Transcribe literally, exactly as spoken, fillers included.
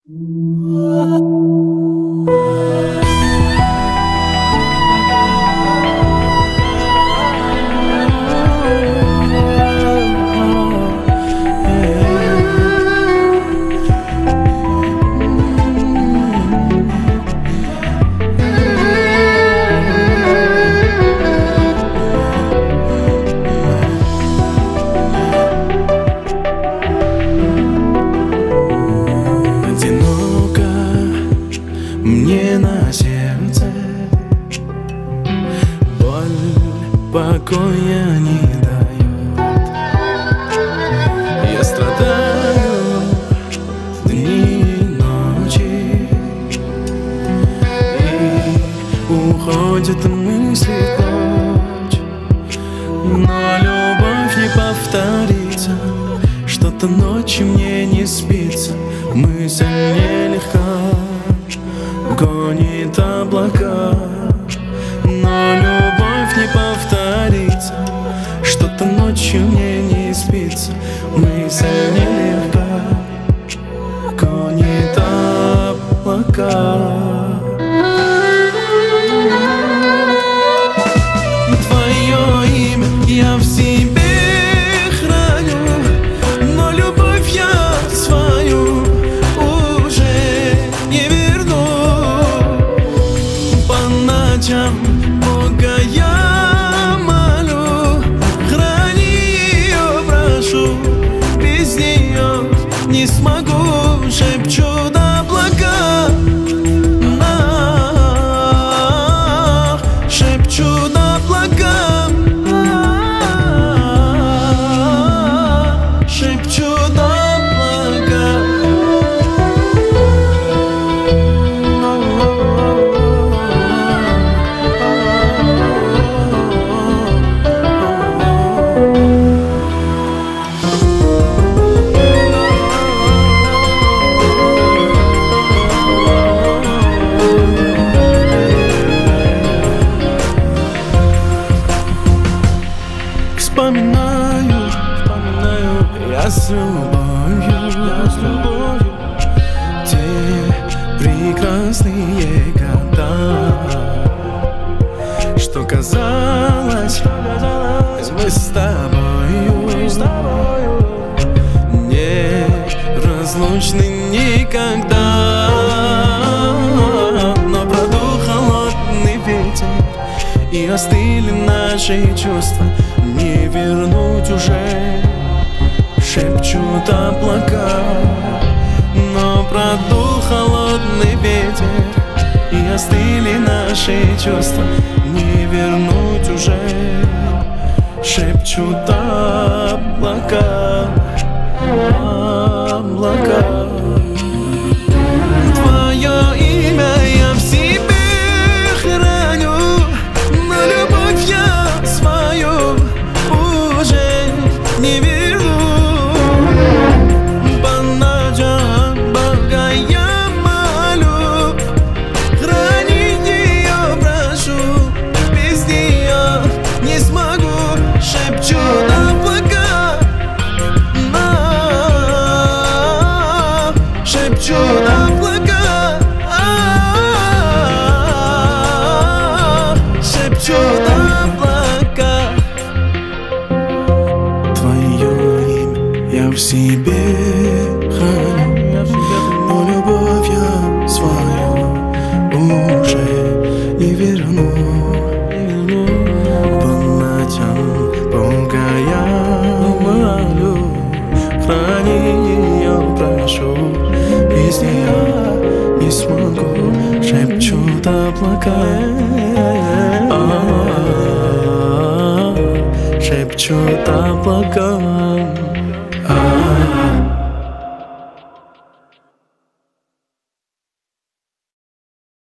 Мне на сердце боль покоя не дает. Я страдаю дни и ночи, и уходят мысли прочь. Но любовь не повторится, что-то ночью мне не спится, мысль нелегка гонит облака. Но любовь не повторится, что-то ночью мне не спится, мысль нелегка гонит облака. Твое имя я в себе храню, но любовь я свою уже не верну. Бога я молю, храни ее, прошу, без нее не смогу, шепчу до облака, шепчу до облака, шепчу до облака. Вспоминаю, вспоминаю я с любовью, я с любовью те прекрасные года, что казалось, мы с тобою, с тобою не разлучны никогда. Но продул холодный ветер, и остыли наши чувства, не вернуть уже, шепчут облака. Но продул холодный ветер, и остыли наши чувства, не вернуть уже, шепчут облака, облака. Твое имя я в себе храню, но любовь я свою уже не верну. По ночам Бога я молю, храни ее, прошу, без нее не смогу, шепчу до облака, шепчу до облака, шепчу до облака. Твое имя я в себе храню, но любовь я свою уже не верну. По ночам Бога я молю, храни ее, прошу, без нее не смогу, шепчу до облака, шепчу до облака.